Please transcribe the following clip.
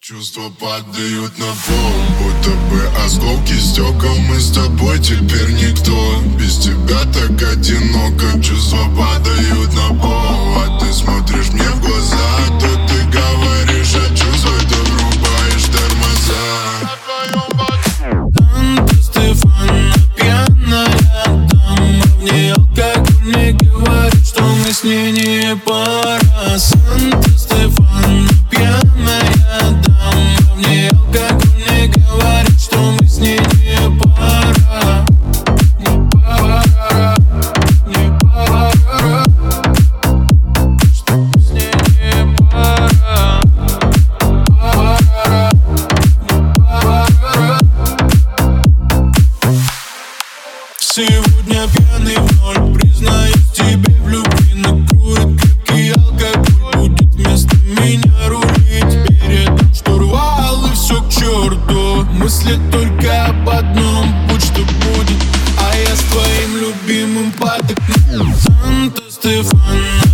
Чувства падают на пол, будто бы осколки стекол. Мы с тобой теперь никто, без тебя так одиноко. Чувства падают на пол, а ты смотришь мне в глаза. То ты говоришь о чувствах, то врубаешь тормоза. Санта-Стефана пьяная дама, в ней алкоголь мне говорит, что мы с ней не пара. Санта-Стефана пьяная дама, в ней алкоголь мне говорит, что мы с ней не пара. Не пара, не пара, что мы с ней не пара. Пара, не пара. Сегодня пьяный в ноль, признаюсь тебе в любви. Накроет крепкий алкоголь, будет вместо меня рулить. Передам штурвал и все к черту. Мысли только об одном, будь что будет. А я с твоим любимым под окном. Санта-Стефана